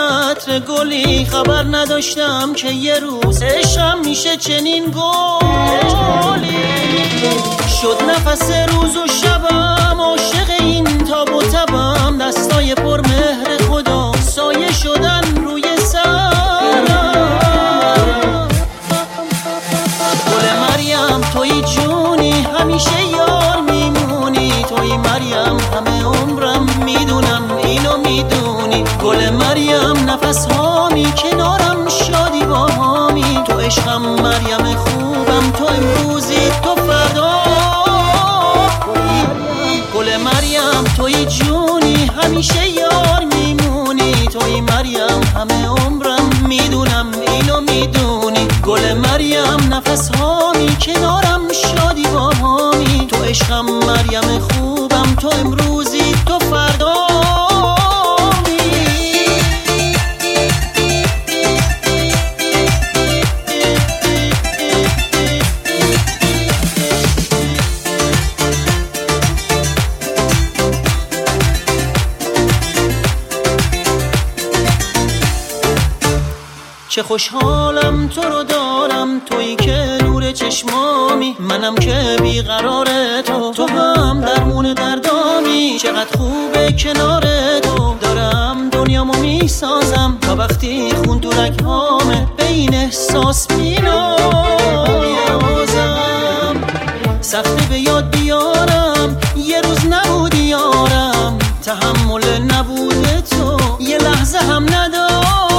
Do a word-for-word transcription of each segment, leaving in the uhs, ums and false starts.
عطر گلی، خبر نداشتم که یه روز عشقم میشه چنین گلی. شد نفس روز و شبم عاشق این تاب و تبم، دستای پر مهر خدا سایه شدن روی سرم. گل مریم توی جونی همیشه یار میمونی، توی مریم همه عمرم میدونم اینو میدونی. گل مریم نفس هامی کنارم شادی با هامی، تو عشقم مریم خوبم، تو امروزی تو فردا. گل مریم توی جونی همیشه یار میمونی، توی مریم همه عمرم میدونم اینو میدونی. گل مریم نفس هامی کنارم شادی با هامی، تو عشقم مریم خوبم، تو امروزی تو فردا. چه خوشحالم تو رو دارم، تویی که نور چشمامی، منم که بیقرار تو، تو هم درمون دردامی. چقدر خوبه کنار تو، دارم دنیامو میسازم تا وقتی خون تو رگهامه به این احساس مینازم. سخته به یاد بیارم یه روز نبودی یارم، تحمل نبود تو یه لحظه هم ندارم.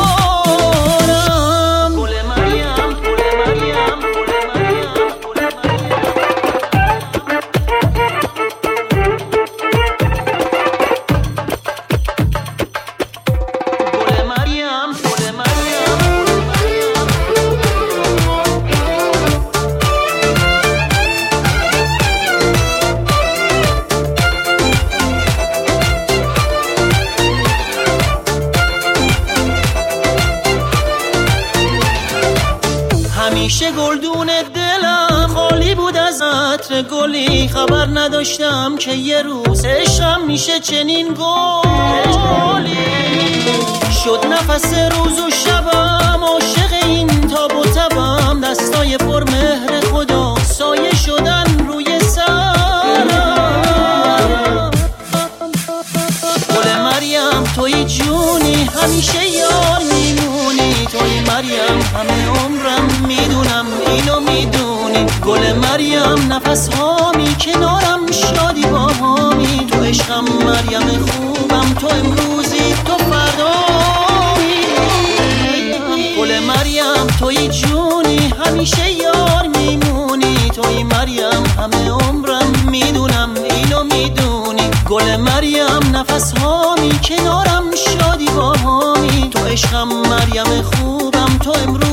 همیشه گلدون دلم خالی بود از عطر گلی، خبر نداشتم که یه روز عشقم میشه چنین گلی. شد نفس روز و شبم عاشق این تاب و تبم، دستای پر مهر خدا سایه شدن روی سرم. گل مریم توی جونی همیشه یار میمونی، توی مریم همه عمرم میدونم اینو میدونی. گل مریم نفس هامی کنارم شادی با هامی، تو عشقم مریم خوبم، تو امروزی تو فردایی. گل مریم توی جونی همیشه یار میمونی، توی مریم همه عمرم میدونم اینو میدونی. گل مریم نفس هامی کنارم شادی با هامی، تو عشقم مریم خوبم، تو امروز